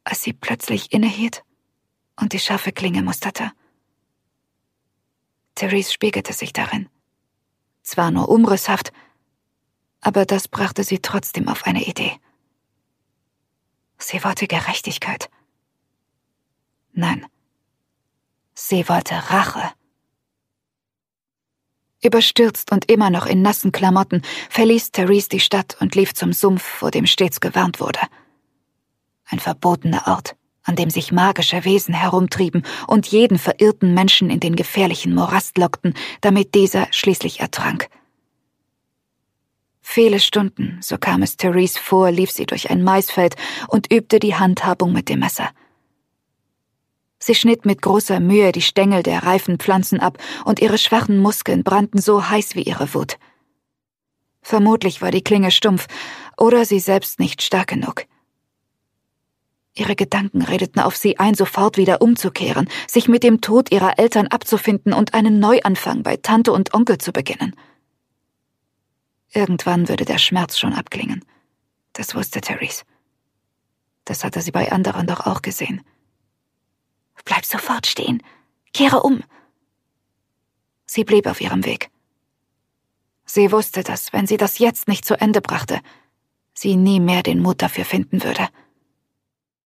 als sie plötzlich innehielt und die scharfe Klinge musterte. Therese spiegelte sich darin. Zwar nur umrisshaft, aber das brachte sie trotzdem auf eine Idee. Sie wollte Gerechtigkeit. Nein, sie wollte Rache. Überstürzt und immer noch in nassen Klamotten verließ Therese die Stadt und lief zum Sumpf, vor dem stets gewarnt wurde. Ein verbotener Ort, an dem sich magische Wesen herumtrieben und jeden verirrten Menschen in den gefährlichen Morast lockten, damit dieser schließlich ertrank. Viele Stunden, so kam es Therese vor, lief sie durch ein Maisfeld und übte die Handhabung mit dem Messer. Sie schnitt mit großer Mühe die Stängel der reifen Pflanzen ab und ihre schwachen Muskeln brannten so heiß wie ihre Wut. Vermutlich war die Klinge stumpf oder sie selbst nicht stark genug. Ihre Gedanken redeten auf sie ein, sofort wieder umzukehren, sich mit dem Tod ihrer Eltern abzufinden und einen Neuanfang bei Tante und Onkel zu beginnen. Irgendwann würde der Schmerz schon abklingen. Das wusste Therese. Das hatte sie bei anderen doch auch gesehen. »Bleib sofort stehen. Kehre um.« Sie blieb auf ihrem Weg. Sie wusste, dass, wenn sie das jetzt nicht zu Ende brachte, sie nie mehr den Mut dafür finden würde.